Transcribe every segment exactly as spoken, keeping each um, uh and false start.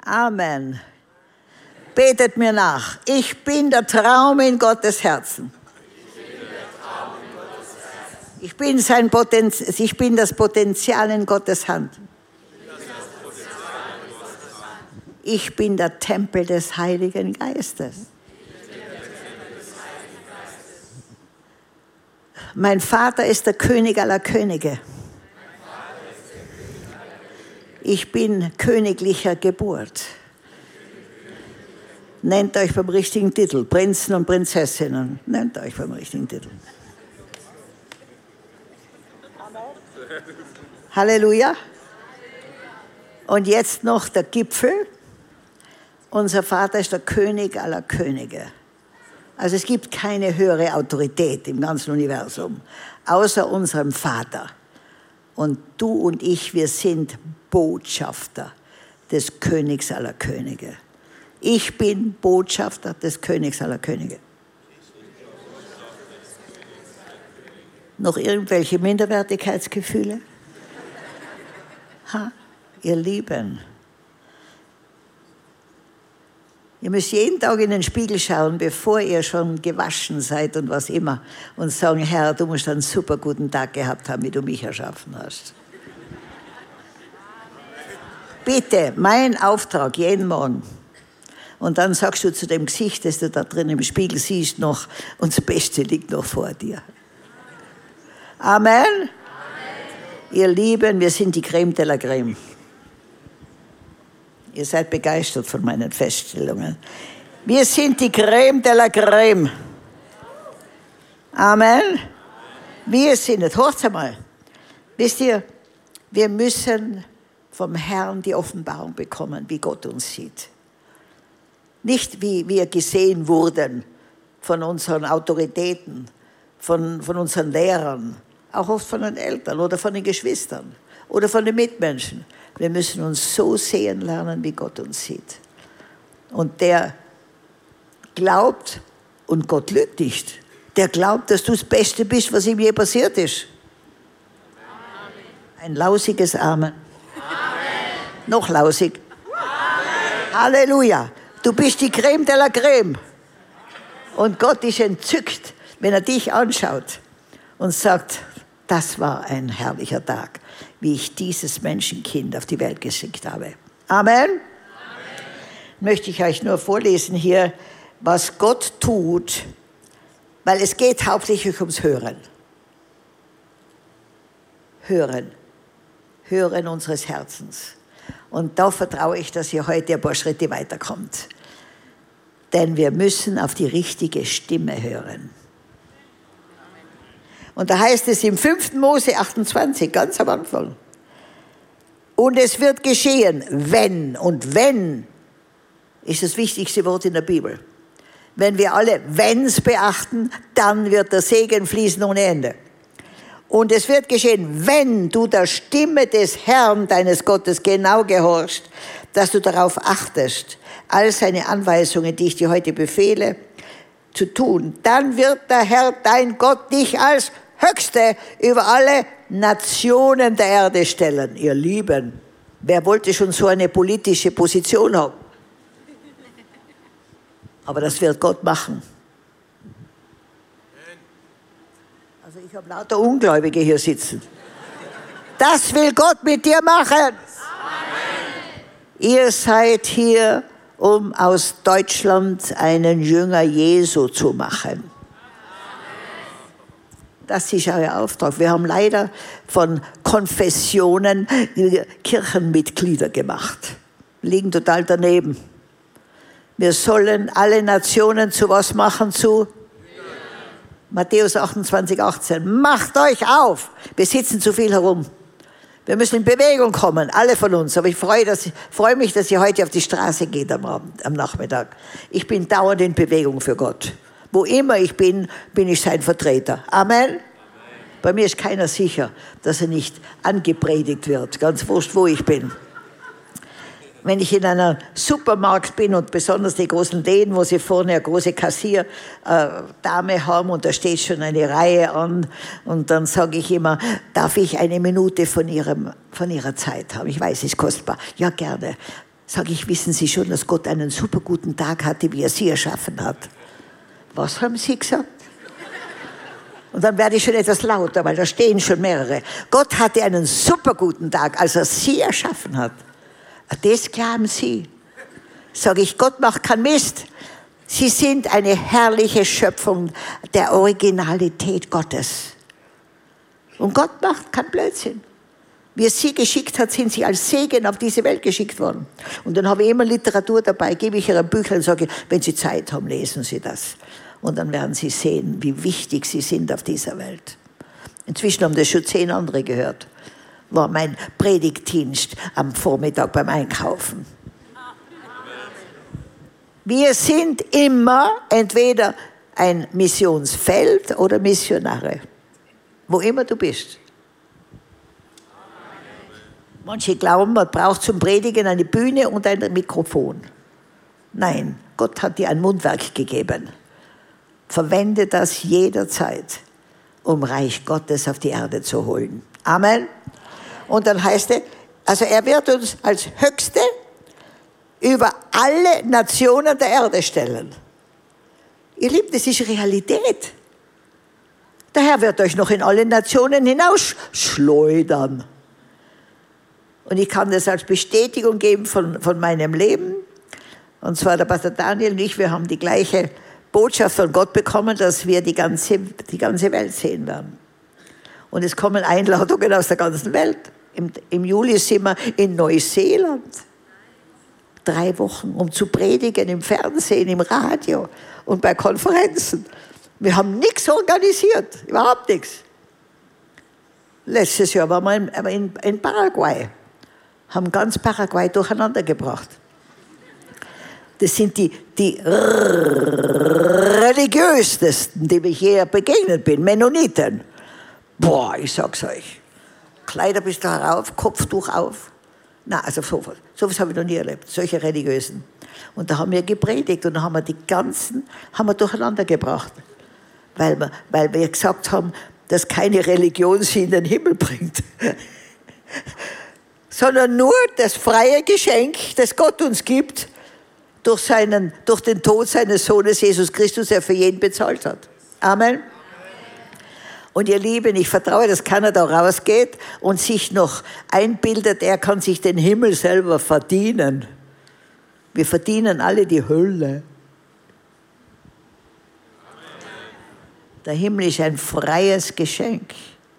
Amen. Betet mir nach. Ich bin der Traum in Gottes Herzen. Ich bin, sein Potenz- ich bin das Potenzial in Gottes Hand. Ich bin der Tempel des Heiligen Geistes. Mein Vater ist der König aller Könige. Ich bin königlicher Geburt. Nennt euch beim richtigen Titel. Prinzen und Prinzessinnen. Nennt euch beim richtigen Titel. Halleluja. Und jetzt noch der Gipfel. Unser Vater ist der König aller Könige. Also es gibt keine höhere Autorität im ganzen Universum, außer unserem Vater. Und du und ich, wir sind Botschafter des Königs aller Könige. Ich bin Botschafter des Königs aller Könige. Noch irgendwelche Minderwertigkeitsgefühle? Ha, ihr Lieben. Ihr müsst jeden Tag in den Spiegel schauen, bevor ihr schon gewaschen seid und was immer, und sagen, Herr, du musst einen super guten Tag gehabt haben, wie du mich erschaffen hast. Bitte, mein Auftrag jeden Morgen. Und dann sagst du zu dem Gesicht, das du da drin im Spiegel siehst, noch, und das Beste liegt noch vor dir. Amen. Amen. Ihr Lieben, wir sind die Creme de la Creme. Ihr seid begeistert von meinen Feststellungen. Wir sind die Creme de la Creme. Amen. Wir sind es. Hört einmal. Wisst ihr, wir müssen vom Herrn die Offenbarung bekommen, wie Gott uns sieht. Nicht wie wir gesehen wurden von unseren Autoritäten, von, von unseren Lehrern, auch oft von den Eltern oder von den Geschwistern oder von den Mitmenschen. Wir müssen uns so sehen lernen, wie Gott uns sieht. Und der glaubt, und Gott lügt nicht, der glaubt, dass du das Beste bist, was ihm je passiert ist. Amen. Ein lausiges Amen. Amen. Noch lausig. Amen. Halleluja. Du bist die Creme de la Creme. Und Gott ist entzückt, wenn er dich anschaut und sagt, das war ein herrlicher Tag, wie ich dieses Menschenkind auf die Welt geschickt habe. Amen. Amen. Möchte ich euch nur vorlesen hier, was Gott tut, weil es geht hauptsächlich ums Hören. Hören. Hören unseres Herzens. Und da vertraue ich, dass ihr heute ein paar Schritte weiterkommt. Denn wir müssen auf die richtige Stimme hören. Und da heißt es im fünften Mose achtundzwanzig, ganz am Anfang. Und es wird geschehen, wenn, und wenn ist das wichtigste Wort in der Bibel. Wenn wir alle Wenns beachten, dann wird der Segen fließen ohne Ende. Und es wird geschehen, wenn du der Stimme des Herrn, deines Gottes, genau gehorchst, dass du darauf achtest, all seine Anweisungen, die ich dir heute befehle, zu tun. Dann wird der Herr, dein Gott, dich als Höchste über alle Nationen der Erde stellen. Ihr Lieben, wer wollte schon so eine politische Position haben? Aber das wird Gott machen. Also ich habe lauter Ungläubige hier sitzen. Das will Gott mit dir machen. Amen. Ihr seid hier, um aus Deutschland einen Jünger Jesu zu machen. Das ist euer Auftrag. Wir haben leider von Konfessionen Kirchenmitglieder gemacht. Liegen total daneben. Wir sollen alle Nationen zu was machen? Zu Matthäus achtundzwanzig, achtzehn. Macht euch auf! Wir sitzen zu viel herum. Wir müssen in Bewegung kommen, alle von uns. Aber ich freue, dass, freue mich, dass ihr heute auf die Straße geht am Abend, am Nachmittag. Ich bin dauernd in Bewegung für Gott. Wo immer ich bin, bin ich sein Vertreter. Amen? Amen. Bei mir ist keiner sicher, dass er nicht angepredigt wird. Ganz wurscht, wo ich bin. Wenn ich in einem Supermarkt bin und besonders die großen Läden, wo sie vorne eine große Kassierdame haben und da steht schon eine Reihe an und dann sage ich immer, darf ich eine Minute von, ihrem, von ihrer Zeit haben? Ich weiß, es ist kostbar. Ja, gerne. Sag ich, wissen Sie schon, dass Gott einen super guten Tag hatte, wie er Sie erschaffen hat? Was haben Sie gesagt? Und dann werde ich schon etwas lauter, weil da stehen schon mehrere. Gott hatte einen super guten Tag, als er Sie erschaffen hat. Das glauben Sie. Sag ich, Gott macht keinen Mist. Sie sind eine herrliche Schöpfung der Originalität Gottes. Und Gott macht keinen Blödsinn. Wie er Sie geschickt hat, sind Sie als Segen auf diese Welt geschickt worden. Und dann habe ich immer Literatur dabei, gebe ich Ihnen ein Büchlein und sage, wenn Sie Zeit haben, lesen Sie das. Und dann werden Sie sehen, wie wichtig Sie sind auf dieser Welt. Inzwischen haben das schon zehn andere gehört. War mein Predigtdienst am Vormittag beim Einkaufen. Wir sind immer entweder ein Missionsfeld oder Missionare. Wo immer du bist. Manche glauben, man braucht zum Predigen eine Bühne und ein Mikrofon. Nein, Gott hat dir ein Mundwerk gegeben. Verwende das jederzeit, um Reich Gottes auf die Erde zu holen. Amen. Und dann heißt es, also er wird uns als Höchste über alle Nationen der Erde stellen. Ihr Lieben, das ist Realität. Der Herr wird euch noch in alle Nationen hinausschleudern. Und ich kann das als Bestätigung geben von, von meinem Leben. Und zwar der Pastor Daniel und ich, wir haben die gleiche Botschaft von Gott bekommen, dass wir die ganze, die ganze Welt sehen werden. Und es kommen Einladungen aus der ganzen Welt. Im, im Juli sind wir in Neuseeland. Drei Wochen, um zu predigen im Fernsehen, im Radio und bei Konferenzen. Wir haben nichts organisiert, überhaupt nichts. Letztes Jahr waren wir in, in, in Paraguay, haben ganz Paraguay durcheinander gebracht. Das sind die, die religiösesten, denen ich je begegnet bin, Mennoniten. Boah, ich sag's euch. Kleider bis da herauf, Kopftuch auf. Na, also sowas. Sowas habe ich noch nie erlebt, solche Religiösen. Und da haben wir gepredigt und da haben wir die ganzen haben wir durcheinander gebracht. Weil wir, weil wir gesagt haben, dass keine Religion sie in den Himmel bringt. Sondern nur das freie Geschenk, das Gott uns gibt, durch, seinen, durch den Tod seines Sohnes Jesus Christus, der für jeden bezahlt hat. Amen. Und ihr Lieben, ich vertraue, dass keiner da rausgeht und sich noch einbildet, er kann sich den Himmel selber verdienen. Wir verdienen alle die Hölle. Der Himmel ist ein freies Geschenk.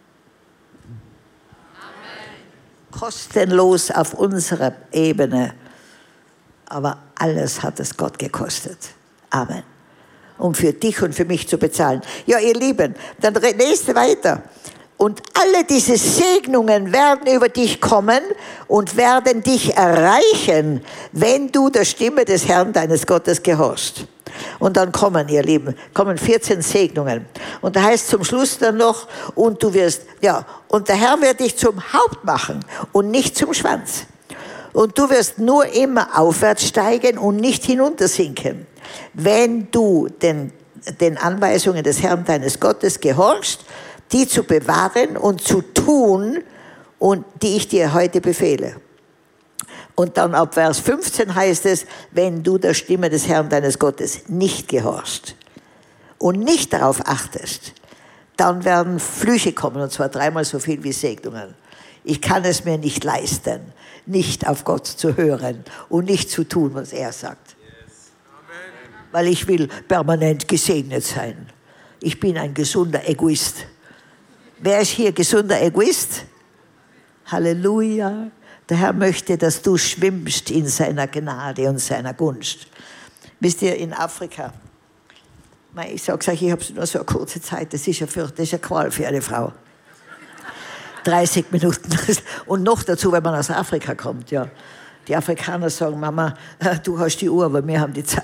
Amen. Kostenlos auf unserer Ebene. Aber alles hat es Gott gekostet. Amen. Um für dich und für mich zu bezahlen. Ja, ihr Lieben, dann lest weiter. Und alle diese Segnungen werden über dich kommen und werden dich erreichen, wenn du der Stimme des Herrn, deines Gottes, gehorchst. Und dann kommen, ihr Lieben, kommen vierzehn Segnungen. Und da heißt zum Schluss dann noch, und du wirst, ja, und der Herr wird dich zum Haupt machen und nicht zum Schwanz. Und du wirst nur immer aufwärts steigen und nicht hinuntersinken. Wenn du den, den Anweisungen des Herrn, deines Gottes, gehorchst, die zu bewahren und zu tun, und die ich dir heute befehle. Und dann ab Vers fünfzehn heißt es, wenn du der Stimme des Herrn, deines Gottes, nicht gehorchst und nicht darauf achtest, dann werden Flüche kommen, und zwar dreimal so viel wie Segnungen. Ich kann es mir nicht leisten, nicht auf Gott zu hören und nicht zu tun, was er sagt. Weil ich will permanent gesegnet sein. Ich bin ein gesunder Egoist. Wer ist hier gesunder Egoist? Halleluja. Der Herr möchte, dass du schwimmst in seiner Gnade und seiner Gunst. Wisst ihr, in Afrika, ich sage euch, ich habe nur so eine kurze Zeit, das ist ja für, das ist eine Qual für eine Frau. dreißig Minuten. Und noch dazu, wenn man aus Afrika kommt, ja. Die Afrikaner sagen, Mama, du hast die Uhr, aber wir haben die Zeit.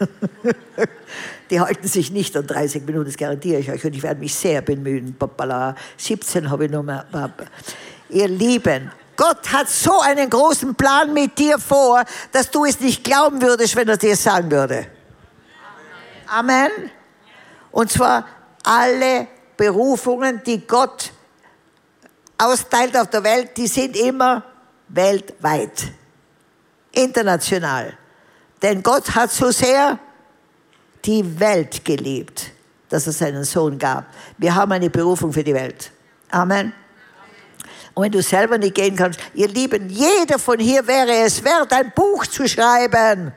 Die halten sich nicht an dreißig Minuten, das garantiere ich euch. Und ich werde mich sehr bemühen. Papala. siebzehn habe ich noch mehr. Ihr Lieben, Gott hat so einen großen Plan mit dir vor, dass du es nicht glauben würdest, wenn er dir sagen würde. Amen. Und zwar alle Berufungen, die Gott austeilt auf der Welt, die sind immer weltweit. International. Denn Gott hat so sehr die Welt geliebt, dass er seinen Sohn gab. Wir haben eine Berufung für die Welt. Amen. Und wenn du selber nicht gehen kannst, ihr Lieben, jeder von hier wäre es wert, ein Buch zu schreiben.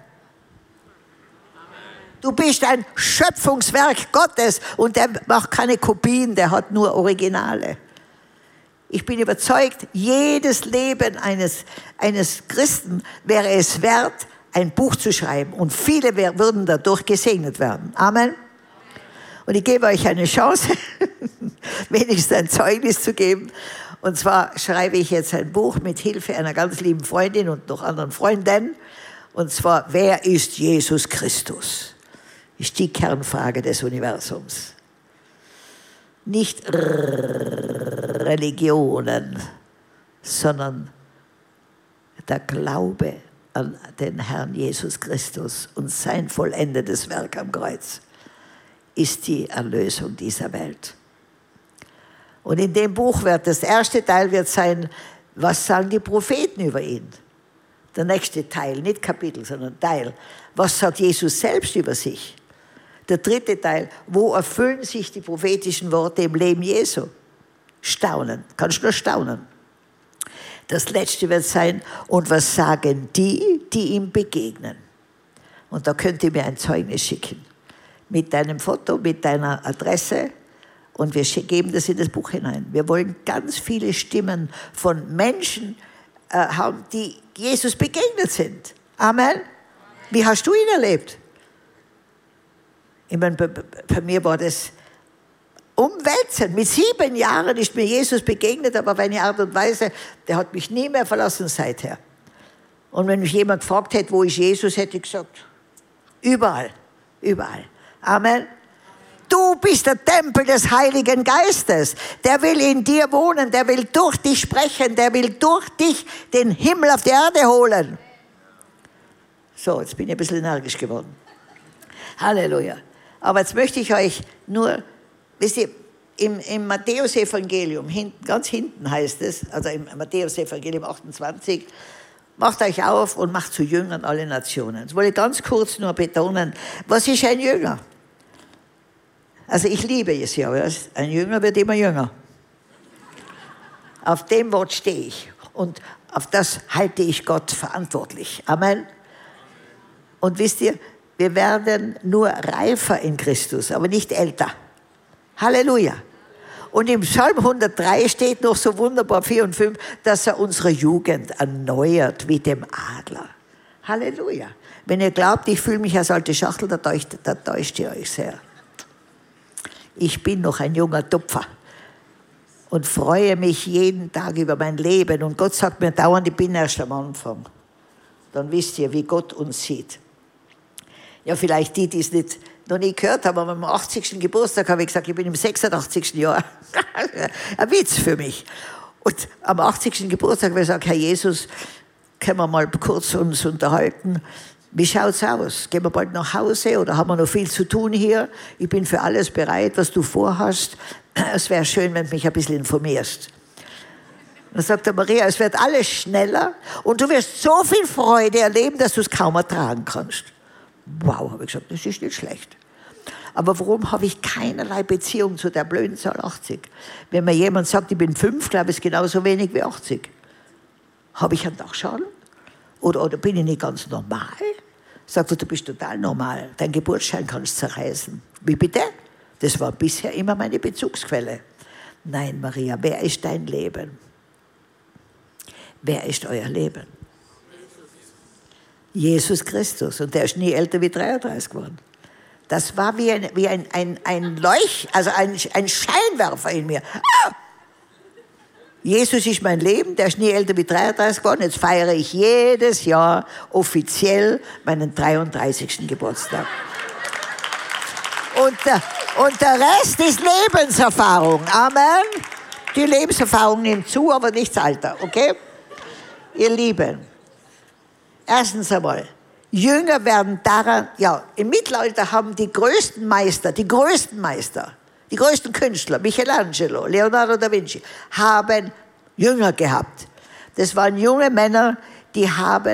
Du bist ein Schöpfungswerk Gottes und der macht keine Kopien, der hat nur Originale. Ich bin überzeugt, jedes Leben eines, eines Christen wäre es wert, ein Buch zu schreiben. Und viele würden dadurch gesegnet werden. Amen. Und ich gebe euch eine Chance, wenigstens ein Zeugnis zu geben. Und zwar schreibe ich jetzt ein Buch mit Hilfe einer ganz lieben Freundin und noch anderen Freundinnen. Und zwar, wer ist Jesus Christus? Ist die Kernfrage des Universums. Nicht Religionen, sondern der Glaube an den Herrn Jesus Christus und sein vollendetes Werk am Kreuz ist die Erlösung dieser Welt. Und in dem Buch wird das erste Teil wird sein, was sagen die Propheten über ihn? Der nächste Teil, nicht Kapitel, sondern Teil. Was sagt Jesus selbst über sich? Der dritte Teil, wo erfüllen sich die prophetischen Worte im Leben Jesu? Staunen, kannst du nur staunen. Das letzte wird sein, und was sagen die, die ihm begegnen? Und da könnt ihr mir ein Zeugnis schicken. Mit deinem Foto, mit deiner Adresse. Und wir geben das in das Buch hinein. Wir wollen ganz viele Stimmen von Menschen äh, haben, die Jesus begegnet sind. Amen. Wie hast du ihn erlebt? Ich meine, bei, bei mir war das umwälzend. Mit sieben Jahren ist mir Jesus begegnet, aber auf eine Art und Weise, der hat mich nie mehr verlassen seither. Und wenn mich jemand gefragt hätte, wo ist Jesus, hätte ich gesagt, überall, überall. Amen. Du bist der Tempel des Heiligen Geistes. Der will in dir wohnen, der will durch dich sprechen, der will durch dich den Himmel auf die Erde holen. So, jetzt bin ich ein bisschen energisch geworden. Halleluja. Aber jetzt möchte ich euch nur, wisst ihr, im, im Matthäus-Evangelium, hinten, ganz hinten heißt es, also im Matthäus-Evangelium achtundzwanzig, macht euch auf und macht zu Jüngern alle Nationen. Das wollte ich ganz kurz nur betonen. Was ist ein Jünger? Also ich liebe es ja, ein Jünger wird immer jünger. Auf dem Wort stehe ich und auf das halte ich Gott verantwortlich. Amen. Und wisst ihr, wir werden nur reifer in Christus, aber nicht älter. Halleluja. Und im Psalm hundertdrei steht noch so wunderbar, vier und fünf, dass er unsere Jugend erneuert wie dem Adler. Halleluja. Wenn ihr glaubt, ich fühle mich als alte Schachtel, da täuscht, da täuscht ihr euch sehr. Ich bin noch ein junger Tupfer und freue mich jeden Tag über mein Leben. Und Gott sagt mir dauernd, ich bin erst am Anfang. Dann wisst ihr, wie Gott uns sieht. Ja, vielleicht die, die es nicht, noch nie gehört haben, aber am achtzigsten Geburtstag habe ich gesagt, ich bin im sechsundachtzigsten Jahr. Ein Witz für mich. Und am achtzigsten Geburtstag habe ich gesagt, Herr Jesus, können wir mal kurz uns unterhalten? Wie schaut's aus? Gehen wir bald nach Hause oder haben wir noch viel zu tun hier? Ich bin für alles bereit, was du vorhast. Es wäre schön, wenn du mich ein bisschen informierst. Dann sagt er, Maria, es wird alles schneller und du wirst so viel Freude erleben, dass du es kaum ertragen kannst. Wow, habe ich gesagt, das ist nicht schlecht. Aber warum habe ich keinerlei Beziehung zu der blöden Zahl achtzig? Wenn mir jemand sagt, ich bin fünf, glaube ich, ist genauso wenig wie achtzig. Habe ich einen Dachschaden? Oder, oder bin ich nicht ganz normal? Sagt er, du bist total normal. Dein Geburtsschein kannst du zerreißen. Wie bitte? Das war bisher immer meine Bezugsquelle. Nein, Maria, wer ist dein Leben? Wer ist euer Leben? Jesus Christus. Und der ist nie älter wie dreiunddreißig geworden. Das war wie ein, wie ein, ein, ein Leuch, also ein, ein Scheinwerfer in mir. Ah! Jesus ist mein Leben, der ist nie älter wie dreiunddreißig geworden. Jetzt feiere ich jedes Jahr offiziell meinen dreiunddreißigsten Geburtstag. Und der, und der Rest ist Lebenserfahrung. Amen. Die Lebenserfahrung nimmt zu, aber nicht das Alter, okay? Ihr Lieben, erstens einmal, Jünger werden daran, ja, im Mittelalter haben die größten Meister, die größten Meister, die größten Künstler, Michelangelo, Leonardo da Vinci, haben Jünger gehabt. Das waren junge Männer, die haben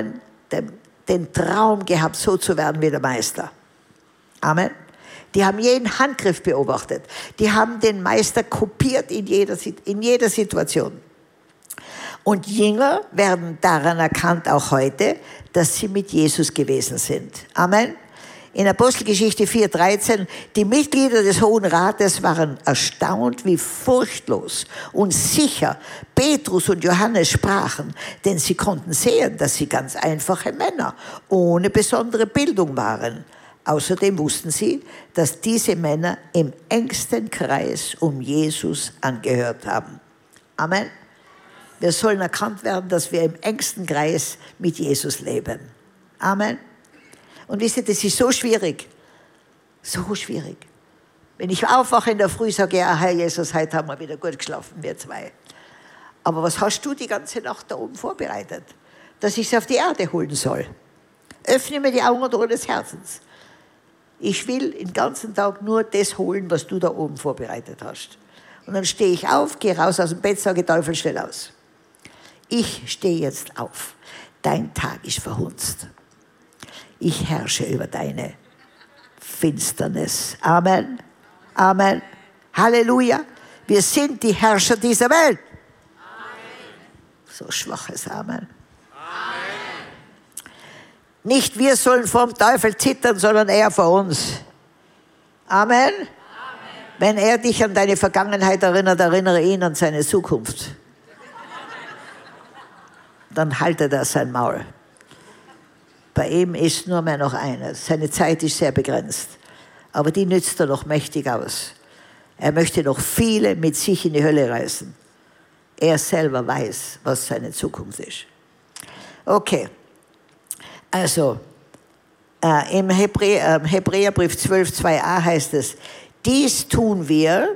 den, den Traum gehabt, so zu werden wie der Meister. Amen. Die haben jeden Handgriff beobachtet. Die haben den Meister kopiert in jeder, in jeder Situation. Und Jünger werden daran erkannt, auch heute, dass sie mit Jesus gewesen sind. Amen. In Apostelgeschichte vier dreizehn, die Mitglieder des Hohen Rates waren erstaunt, wie furchtlos und sicher Petrus und Johannes sprachen, denn sie konnten sehen, dass sie ganz einfache Männer ohne besondere Bildung waren. Außerdem wussten sie, dass diese Männer im engsten Kreis um Jesus angehört haben. Amen. Wir sollen erkannt werden, dass wir im engsten Kreis mit Jesus leben. Amen. Und wisst ihr, das ist so schwierig. So schwierig. Wenn ich aufwache in der Früh, sage ich, ja, Herr Jesus, heute haben wir wieder gut geschlafen, wir zwei. Aber was hast du die ganze Nacht da oben vorbereitet? Dass ich sie auf die Erde holen soll. Öffne mir die Augen und Ohren des Herzens. Ich will den ganzen Tag nur das holen, was du da oben vorbereitet hast. Und dann stehe ich auf, gehe raus aus dem Bett, sage, Teufel, stell aus. Ich stehe jetzt auf. Dein Tag ist verhunzt. Ich herrsche über deine Finsternis. Amen. Amen. Halleluja. Wir sind die Herrscher dieser Welt. Amen. So schwaches Amen. Amen. Nicht wir sollen vom Teufel zittern, sondern er vor uns. Amen. Amen. Wenn er dich an deine Vergangenheit erinnert, erinnere ihn an seine Zukunft. Dann haltet er sein Maul. Bei ihm ist nur mehr noch eines. Seine Zeit ist sehr begrenzt. Aber die nützt er noch mächtig aus. Er möchte noch viele mit sich in die Hölle reißen. Er selber weiß, was seine Zukunft ist. Okay. Also, äh, im Hebräer, äh, Hebräerbrief zwölf zwei a heißt es, dies tun wir,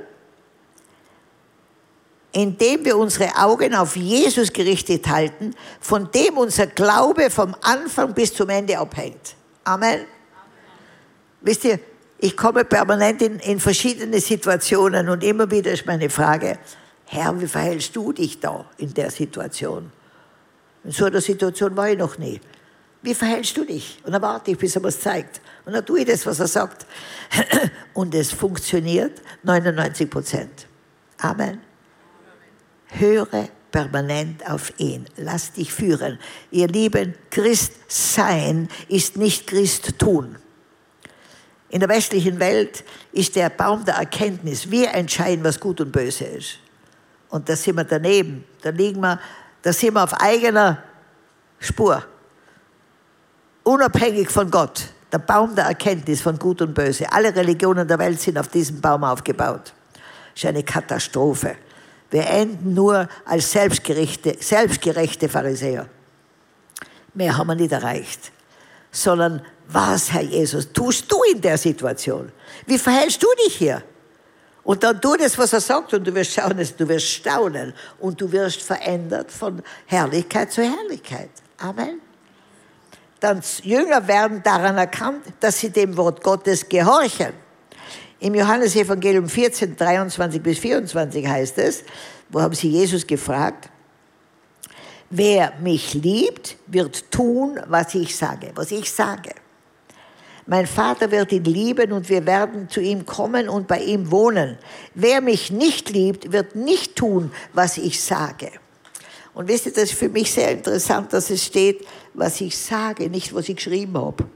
indem wir unsere Augen auf Jesus gerichtet halten, von dem unser Glaube vom Anfang bis zum Ende abhängt. Amen. Amen. Wisst ihr, ich komme permanent in, in verschiedene Situationen und immer wieder ist meine Frage, Herr, wie verhältst du dich da in der Situation? In so einer Situation war ich noch nie. Wie verhältst du dich? Und dann warte ich, bis er was zeigt. Und dann tue ich das, was er sagt. Und es funktioniert neunundneunzig Prozent. Amen. Höre permanent auf ihn. Lass dich führen. Ihr Lieben, Christ sein ist nicht Christ tun. In der westlichen Welt ist der Baum der Erkenntnis. Wir entscheiden, was gut und böse ist. Und da sind wir daneben. Da liegen wir, da sind wir auf eigener Spur. Unabhängig von Gott. Der Baum der Erkenntnis von Gut und Böse. Alle Religionen der Welt sind auf diesem Baum aufgebaut. Das ist eine Katastrophe. Wir enden nur als selbstgerechte, selbstgerechte Pharisäer. Mehr haben wir nicht erreicht. Sondern was, Herr Jesus, tust du in der Situation? Wie verhältst du dich hier? Und dann tu das, was er sagt, und du wirst schauen, du wirst staunen. Und du wirst verändert von Herrlichkeit zu Herrlichkeit. Amen. Dann Jünger werden daran erkannt, dass sie dem Wort Gottes gehorchen. Im Johannesevangelium vierzehn, dreiundzwanzig bis vierundzwanzig heißt es, wo haben sie Jesus gefragt, wer mich liebt, wird tun, was ich sage, was ich sage. Mein Vater wird ihn lieben und wir werden zu ihm kommen und bei ihm wohnen. Wer mich nicht liebt, wird nicht tun, was ich sage. Und wisst ihr, das ist für mich sehr interessant, dass es steht, was ich sage, nicht was ich geschrieben habe.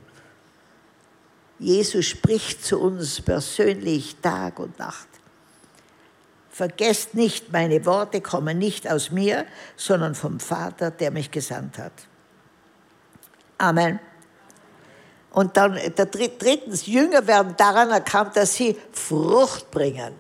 Jesus spricht zu uns persönlich Tag und Nacht. Vergesst nicht, meine Worte kommen nicht aus mir, sondern vom Vater, der mich gesandt hat. Amen. Und dann der drittens, Jünger werden daran erkannt, dass sie Frucht bringen.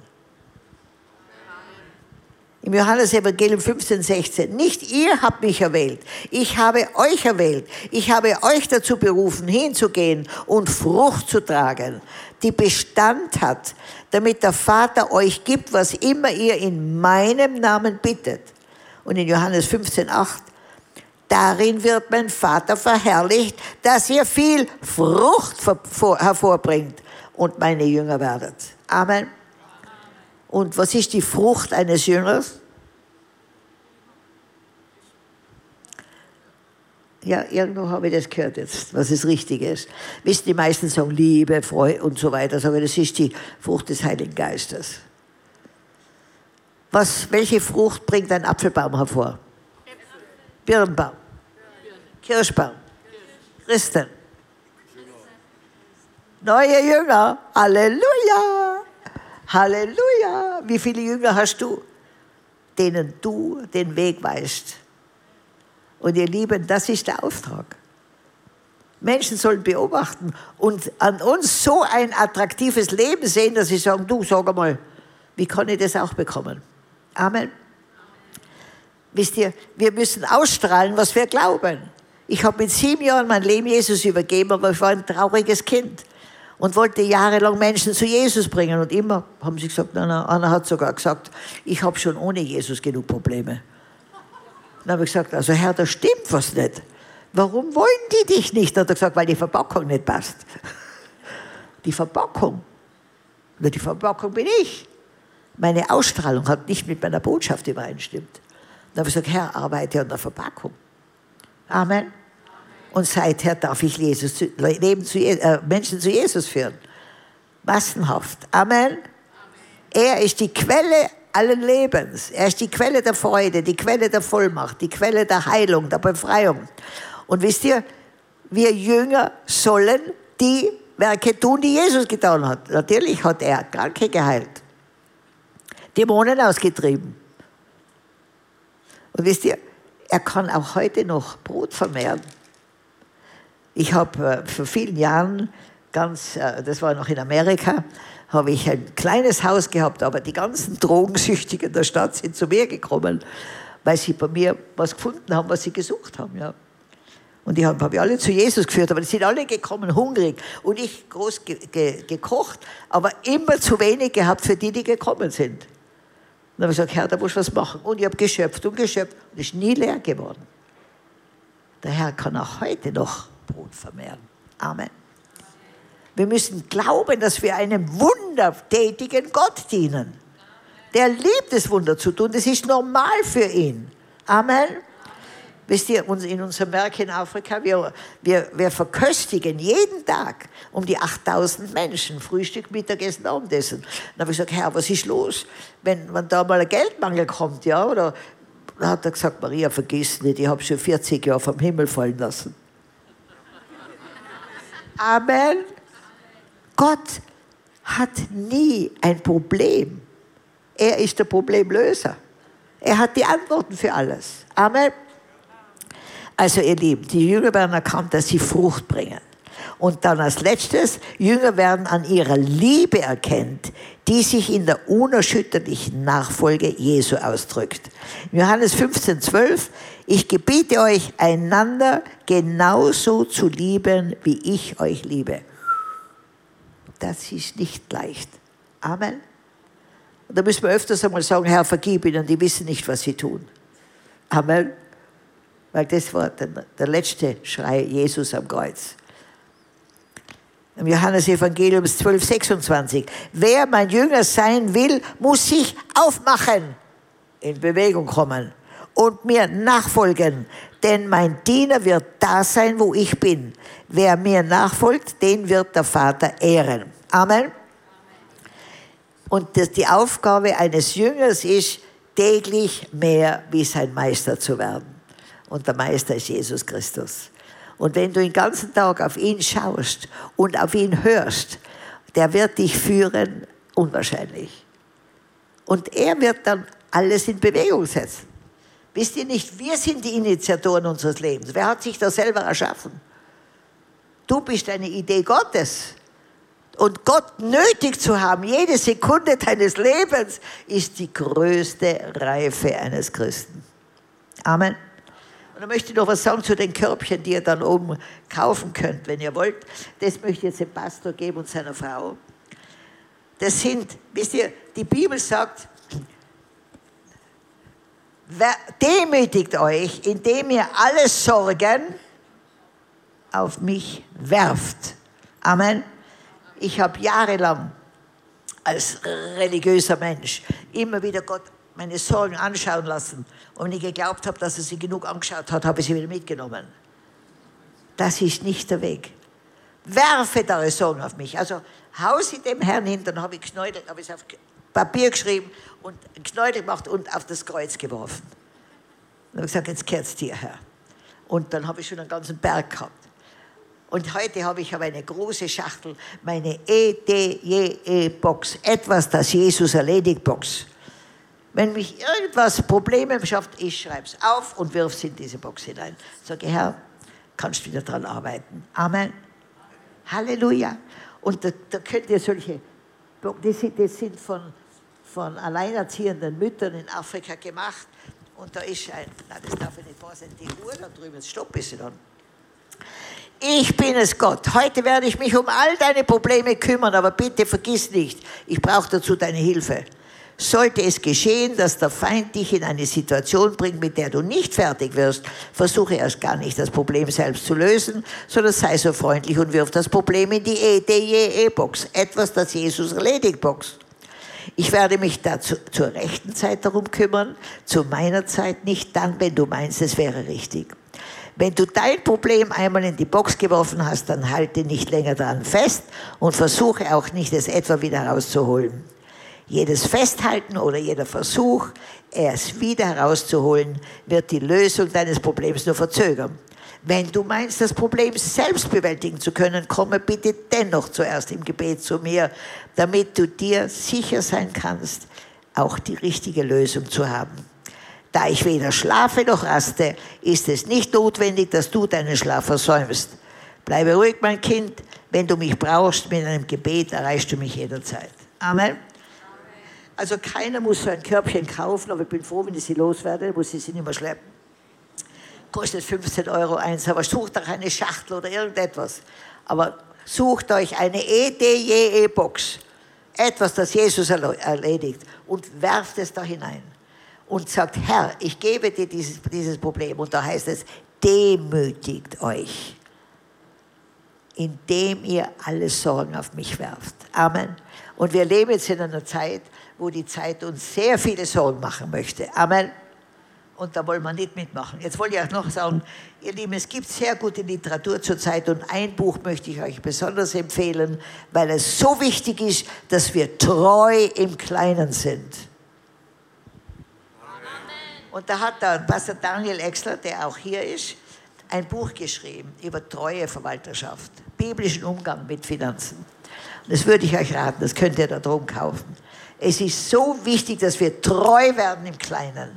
Im Johannesevangelium fünfzehn, sechzehn. Nicht ihr habt mich erwählt, ich habe euch erwählt. Ich habe euch dazu berufen, hinzugehen und Frucht zu tragen, die Bestand hat, damit der Vater euch gibt, was immer ihr in meinem Namen bittet. Und in Johannes fünfzehn, acht. Darin wird mein Vater verherrlicht, dass ihr viel Frucht hervorbringt und meine Jünger werdet. Amen. Und was ist die Frucht eines Jüngers? Ja, irgendwo habe ich das gehört jetzt, was das Richtige ist. Wissen die meisten sagen Liebe, Freude und so weiter, aber das ist die Frucht des Heiligen Geistes. Was, welche Frucht bringt ein Apfelbaum hervor? Birnbaum, Kirschbaum, Christen, neue Jünger, Halleluja, Halleluja. Wie viele Jünger hast du, denen du den Weg weist? Und ihr Lieben, das ist der Auftrag. Menschen sollen beobachten und an uns so ein attraktives Leben sehen, dass sie sagen, du, sag einmal, wie kann ich das auch bekommen? Amen. Wisst ihr, wir müssen ausstrahlen, was wir glauben. Ich habe mit sieben Jahren mein Leben Jesus übergeben, aber ich war ein trauriges Kind und wollte jahrelang Menschen zu Jesus bringen. Und immer haben sie gesagt, nein, nein, Anna hat sogar gesagt, ich habe schon ohne Jesus genug Probleme. Dann habe ich gesagt, also Herr, da stimmt was nicht. Warum wollen die dich nicht? Dann hat er gesagt, weil die Verpackung nicht passt. Die Verpackung. Nur die Verpackung bin ich. Meine Ausstrahlung hat nicht mit meiner Botschaft übereinstimmt. Dann habe ich gesagt, Herr, arbeite an der Verpackung. Amen. Und seither darf ich Jesus, Leben zu, äh, Menschen zu Jesus führen. Massenhaft. Amen. Amen. Er ist die Quelle allen Lebens. Er ist die Quelle der Freude, die Quelle der Vollmacht, die Quelle der Heilung, der Befreiung. Und wisst ihr, wir Jünger sollen die Werke tun, die Jesus getan hat. Natürlich hat er Kranke geheilt, Dämonen ausgetrieben. Und wisst ihr, er kann auch heute noch Brot vermehren. Ich habe äh, vor vielen Jahren, ganz, äh, das war noch in Amerika, habe ich ein kleines Haus gehabt, aber die ganzen Drogensüchtigen der Stadt sind zu mir gekommen, weil sie bei mir was gefunden haben, was sie gesucht haben. Ja. Und die habe hab ich alle zu Jesus geführt, aber die sind alle gekommen, hungrig. Und ich groß ge ge gekocht, aber immer zu wenig gehabt für die, die gekommen sind. Und dann habe ich gesagt, Herr, da musst du was machen. Und ich habe geschöpft und geschöpft und ist nie leer geworden. Der Herr kann auch heute noch Brot vermehren. Amen. Wir müssen glauben, dass wir einem wundertätigen Gott dienen. Der liebt es, Wunder zu tun. Das ist normal für ihn. Amen. Wisst ihr, in unserem Werk in Afrika, wir, wir, wir verköstigen jeden Tag um die achttausend Menschen. Frühstück, Mittagessen, Abendessen. Dann habe ich gesagt, Herr, was ist los? Wenn, wenn da mal ein Geldmangel kommt, ja, oder? Dann hat er gesagt, Maria, vergiss nicht, ich habe schon vierzig Jahre vom Himmel fallen lassen. Amen. Gott hat nie ein Problem. Er ist der Problemlöser. Er hat die Antworten für alles. Amen. Also ihr Lieben, die Jünger werden erkannt, dass sie Frucht bringen. Und dann als letztes, Jünger werden an ihrer Liebe erkannt, die sich in der unerschütterlichen Nachfolge Jesu ausdrückt. Johannes fünfzehn, zwölf, ich gebiete euch, einander genauso zu lieben, wie ich euch liebe. Das ist nicht leicht. Amen. Und da müssen wir öfters einmal sagen, Herr, vergib ihnen, die wissen nicht, was sie tun. Amen. Weil das war der, der letzte Schrei Jesus am Kreuz. Im Johannes-Evangelium zwölf, sechsundzwanzig. Wer mein Jünger sein will, muss sich aufmachen, in Bewegung kommen und mir nachfolgen. Denn mein Diener wird da sein, wo ich bin. Wer mir nachfolgt, den wird der Vater ehren. Amen. Und das, die Aufgabe eines Jüngers ist, täglich mehr wie sein Meister zu werden. Und der Meister ist Jesus Christus. Und wenn du den ganzen Tag auf ihn schaust und auf ihn hörst, der wird dich führen, unwahrscheinlich. Und er wird dann alles in Bewegung setzen. Wisst ihr nicht, wir sind die Initiatoren unseres Lebens. Wer hat sich das selber erschaffen? Du bist eine Idee Gottes. Und Gott nötig zu haben, jede Sekunde deines Lebens, ist die größte Reife eines Christen. Amen. Und dann möchte ich noch was sagen zu den Körbchen, die ihr dann oben kaufen könnt, wenn ihr wollt. Das möchte ich jetzt dem Pastor geben und seiner Frau. Das sind, wisst ihr, die Bibel sagt, demütigt euch, indem ihr alle Sorgen auf mich werft. Amen. Ich habe jahrelang als religiöser Mensch immer wieder Gott meine Sorgen anschauen lassen. Und wenn ich geglaubt habe, dass er sie genug angeschaut hat, habe ich sie wieder mitgenommen. Das ist nicht der Weg. Werfe deine Sorgen auf mich. Also hau sie dem Herrn hin, dann habe ich Knäudel, habe ich es auf Papier geschrieben und einen Knäudel gemacht und auf das Kreuz geworfen. Dann habe ich gesagt, jetzt kehrt's dir, Herr. Und dann habe ich schon einen ganzen Berg gehabt. Und heute habe ich aber eine große Schachtel, meine E D J E-Box, etwas, das Jesus erledigt Box. Wenn mich irgendwas Probleme schafft, ich schreibe es auf und wirf es in diese Box hinein. Sage, Herr, kannst du wieder dran arbeiten. Amen. Halleluja. Und da, da könnt ihr solche, das sind, das sind von, von alleinerziehenden Müttern in Afrika gemacht. Und da ist ein, nein, das darf ich nicht wahr sein, die Uhr da drüben, stopp ist sie dann. Ich bin es Gott. Heute werde ich mich um all deine Probleme kümmern, aber bitte vergiss nicht, ich brauche dazu deine Hilfe. Sollte es geschehen, dass der Feind dich in eine Situation bringt, mit der du nicht fertig wirst, versuche erst gar nicht, das Problem selbst zu lösen, sondern sei so freundlich und wirf das Problem in die E D J E-Box, etwas, das Jesus erledigt Box. Ich werde mich dazu zur rechten Zeit darum kümmern, zu meiner Zeit nicht dann, wenn du meinst, es wäre richtig. Wenn du dein Problem einmal in die Box geworfen hast, dann halte nicht länger daran fest und versuche auch nicht, es etwa wieder herauszuholen. Jedes Festhalten oder jeder Versuch, es wieder herauszuholen, wird die Lösung deines Problems nur verzögern. Wenn du meinst, das Problem selbst bewältigen zu können, komme bitte dennoch zuerst im Gebet zu mir, damit du dir sicher sein kannst, auch die richtige Lösung zu haben. Da ich weder schlafe noch raste, ist es nicht notwendig, dass du deinen Schlaf versäumst. Bleibe ruhig, mein Kind. Wenn du mich brauchst, mit einem Gebet erreichst du mich jederzeit. Amen. Also keiner muss so ein Körbchen kaufen, aber ich bin froh, wenn ich sie loswerde, muss ich sie nicht mehr schleppen. Kostet fünfzehn Euro eins, aber sucht euch eine Schachtel oder irgendetwas. Aber sucht euch eine E D J E-Box, etwas, das Jesus erledigt, und werft es da hinein. Und sagt, Herr, ich gebe dir dieses, dieses Problem. Und da heißt es, demütigt euch, indem ihr alle Sorgen auf mich werft. Amen. Und wir leben jetzt in einer Zeit, wo die Zeit uns sehr viele Sorgen machen möchte. Amen. Und da wollen wir nicht mitmachen. Jetzt wollte ich auch noch sagen, ihr Lieben, es gibt sehr gute Literatur zurzeit und ein Buch möchte ich euch besonders empfehlen, weil es so wichtig ist, dass wir treu im Kleinen sind. Und da hat der Pastor Daniel Exler, der auch hier ist, ein Buch geschrieben über treue Verwalterschaft, biblischen Umgang mit Finanzen. Und das würde ich euch raten, das könnt ihr da drum kaufen. Es ist so wichtig, dass wir treu werden im Kleinen.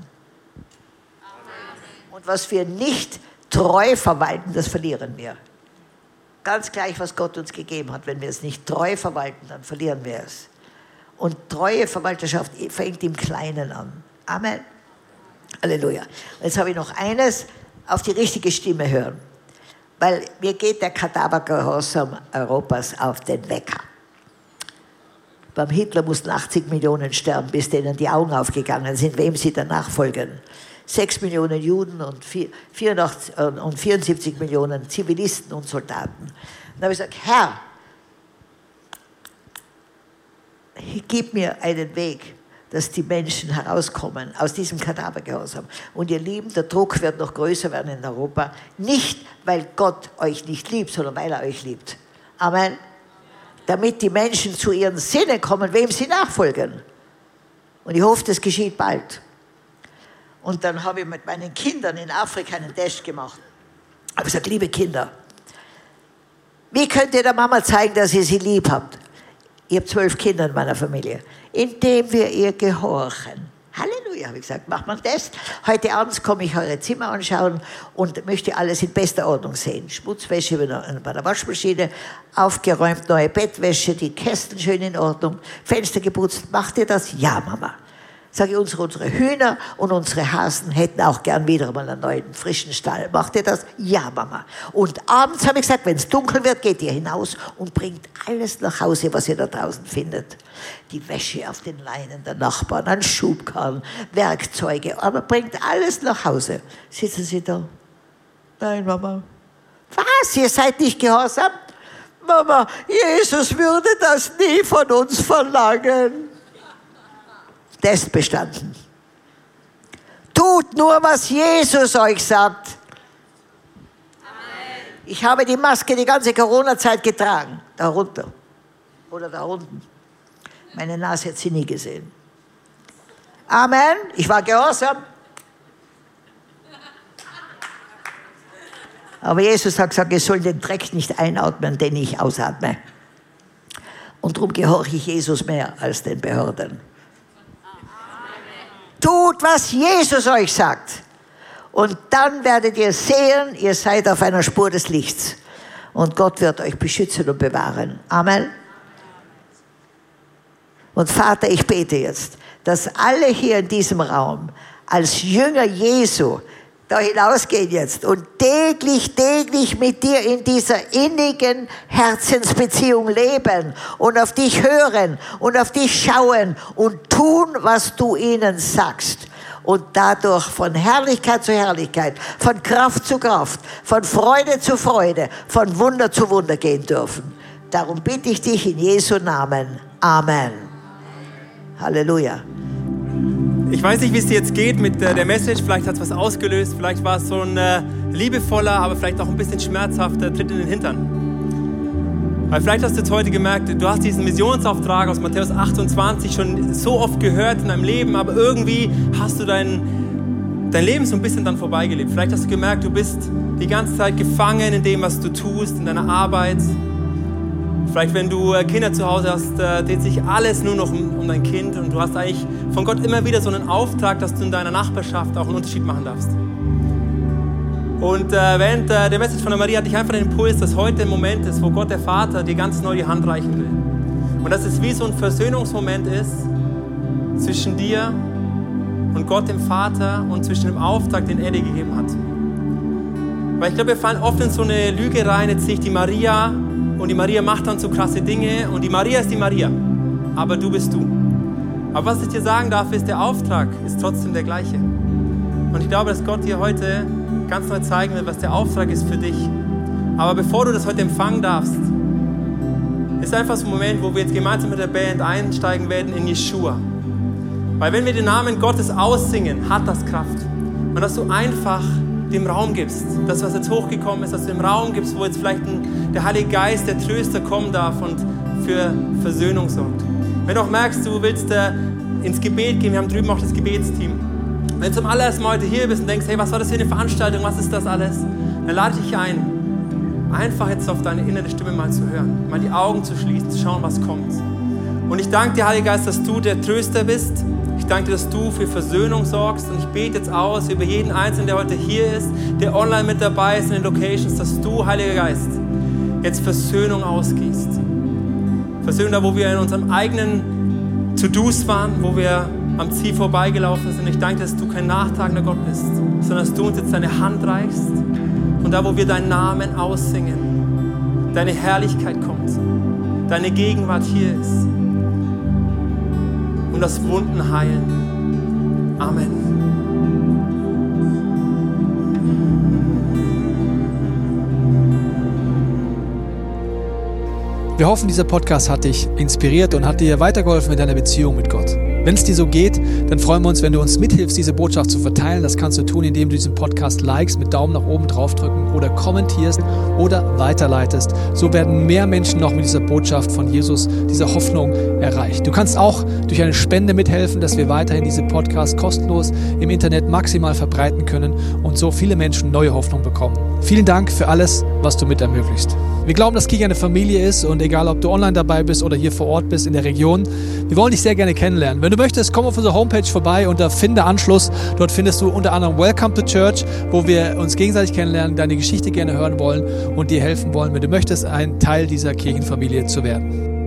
Und was wir nicht treu verwalten, das verlieren wir. Ganz gleich, was Gott uns gegeben hat. Wenn wir es nicht treu verwalten, dann verlieren wir es. Und treue Verwalterschaft fängt im Kleinen an. Amen. Halleluja. Und jetzt habe ich noch eines, auf die richtige Stimme hören. Weil mir geht der Kadavergehorsam Europas auf den Wecker. Beim Hitler mussten achtzig Millionen sterben, bis denen die Augen aufgegangen sind, wem sie danach folgen. Sechs Millionen Juden und, vierundachtzig, und vierundsiebzig Millionen Zivilisten und Soldaten. Dann habe ich gesagt, Herr, gib mir einen Weg, dass die Menschen herauskommen aus diesem Kadavergehorsam. Und ihr Lieben, der Druck wird noch größer werden in Europa. Nicht, weil Gott euch nicht liebt, sondern weil er euch liebt. Amen. Damit die Menschen zu ihren Sinnen kommen, wem sie nachfolgen. Und ich hoffe, das geschieht bald. Und dann habe ich mit meinen Kindern in Afrika einen Test gemacht. Ich habe gesagt, liebe Kinder, wie könnt ihr der Mama zeigen, dass ihr sie lieb habt? Ich habe zwölf Kinder in meiner Familie. Indem wir ihr gehorchen. Halleluja, habe ich gesagt, macht man das. Heute abends komme ich eure Zimmer anschauen und möchte alles in bester Ordnung sehen. Schmutzwäsche bei der Waschmaschine, aufgeräumt, neue Bettwäsche, die Kästen schön in Ordnung, Fenster geputzt. Macht ihr das? Ja, Mama. Sage ich, unsere, unsere Hühner und unsere Hasen hätten auch gern wieder mal einen neuen, frischen Stall. Macht ihr das? Ja, Mama. Und abends habe ich gesagt, wenn es dunkel wird, geht ihr hinaus und bringt alles nach Hause, was ihr da draußen findet. Die Wäsche auf den Leinen der Nachbarn, ein Schubkarren, Werkzeuge, aber bringt alles nach Hause. Sitzen sie da? Nein, Mama. Was? Ihr seid nicht gehorsam? Mama, Jesus würde das nie von uns verlangen. Test bestanden. Tut nur, was Jesus euch sagt. Amen. Ich habe die Maske die ganze Corona-Zeit getragen. Da runter. Oder da unten. Meine Nase hat sie nie gesehen. Amen. Ich war gehorsam. Aber Jesus hat gesagt, ich soll den Dreck nicht einatmen, den ich ausatme. Und darum gehorche ich Jesus mehr als den Behörden. Tut, was Jesus euch sagt. Und dann werdet ihr sehen, ihr seid auf einer Spur des Lichts. Und Gott wird euch beschützen und bewahren. Amen. Und Vater, ich bete jetzt, dass alle hier in diesem Raum als Jünger Jesu da hinausgehen jetzt und täglich, täglich mit dir in dieser innigen Herzensbeziehung leben und auf dich hören und auf dich schauen und tun, was du ihnen sagst. Und dadurch von Herrlichkeit zu Herrlichkeit, von Kraft zu Kraft, von Freude zu Freude, von Wunder zu Wunder gehen dürfen. Darum bitte ich dich in Jesu Namen. Amen. Halleluja. Ich weiß nicht, wie es dir jetzt geht mit äh, der Message. Vielleicht hat es was ausgelöst. Vielleicht war es so ein äh, liebevoller, aber vielleicht auch ein bisschen schmerzhafter Tritt in den Hintern. Weil vielleicht hast du jetzt heute gemerkt, du hast diesen Missionsauftrag aus Matthäus achtundzwanzig schon so oft gehört in deinem Leben, aber irgendwie hast du dein, dein Leben so ein bisschen dann vorbeigelebt. Vielleicht hast du gemerkt, du bist die ganze Zeit gefangen in dem, was du tust, in deiner Arbeit. Vielleicht, wenn du Kinder zu Hause hast, dreht sich alles nur noch um, um dein Kind und du hast eigentlich von Gott immer wieder so einen Auftrag, dass du in deiner Nachbarschaft auch einen Unterschied machen darfst. Und äh, während äh, der Message von der Maria hatte ich einfach den Impuls, dass heute der Moment ist, wo Gott, der Vater, dir ganz neu die Hand reichen will. Und dass es wie so ein Versöhnungsmoment ist zwischen dir und Gott, dem Vater, und zwischen dem Auftrag, den er dir gegeben hat. Weil ich glaube, wir fallen oft in so eine Lüge rein, jetzt sehe ich die Maria und die Maria macht dann so krasse Dinge und die Maria ist die Maria, aber du bist du. Aber was ich dir sagen darf, ist, der Auftrag ist trotzdem der gleiche. Und ich glaube, dass Gott dir heute ganz neu zeigen will, was der Auftrag ist für dich. Aber bevor du das heute empfangen darfst, ist einfach so ein Moment, wo wir jetzt gemeinsam mit der Band einsteigen werden in Jeshua. Weil wenn wir den Namen Gottes aussingen, hat das Kraft. Und dass du einfach dem Raum gibst, das, was jetzt hochgekommen ist, dass du dem Raum gibst, wo jetzt vielleicht ein, der Heilige Geist, der Tröster kommen darf und für Versöhnung sorgt. Wenn du auch merkst, du willst äh, ins Gebet gehen, wir haben drüben auch das Gebetsteam. Wenn du zum allerersten Mal heute hier bist und denkst, hey, was war das für eine Veranstaltung, was ist das alles? Dann lade ich dich ein, einfach jetzt auf deine innere Stimme mal zu hören, mal die Augen zu schließen, zu schauen, was kommt. Und ich danke dir, Heiliger Geist, dass du der Tröster bist. Ich danke dir, dass du für Versöhnung sorgst. Und ich bete jetzt aus über jeden Einzelnen, der heute hier ist, der online mit dabei ist in den Locations, dass du, Heiliger Geist, jetzt Versöhnung ausgießt. Versöhnung da, wo wir in unserem eigenen To-Dos waren, wo wir am Ziel vorbeigelaufen sind. Ich danke dir, dass du kein nachtragender Gott bist, sondern dass du uns jetzt deine Hand reichst. Und da, wo wir deinen Namen aussingen, deine Herrlichkeit kommt, deine Gegenwart hier ist. Und das Wunden heilen. Amen. Wir hoffen, dieser Podcast hat dich inspiriert und hat dir weitergeholfen in deiner Beziehung mit Gott. Wenn es dir so geht, dann freuen wir uns, wenn du uns mithilfst, diese Botschaft zu verteilen. Das kannst du tun, indem du diesen Podcast likest, mit Daumen nach oben draufdrücken oder kommentierst oder weiterleitest. So werden mehr Menschen noch mit dieser Botschaft von Jesus, dieser Hoffnung erreicht. Du kannst auch durch eine Spende mithelfen, dass wir weiterhin diese Podcasts kostenlos im Internet maximal verbreiten können und so viele Menschen neue Hoffnung bekommen. Vielen Dank für alles, was du mit ermöglicht. Wir glauben, dass Kirche eine Familie ist und egal, ob du online dabei bist oder hier vor Ort bist in der Region, wir wollen dich sehr gerne kennenlernen. Wenn du möchtest, komm auf unsere Homepage vorbei unter Finde Anschluss. Dort findest du unter anderem Welcome to Church, wo wir uns gegenseitig kennenlernen, deine Geschichte gerne hören wollen und dir helfen wollen, wenn du möchtest, ein Teil dieser Kirchenfamilie zu werden.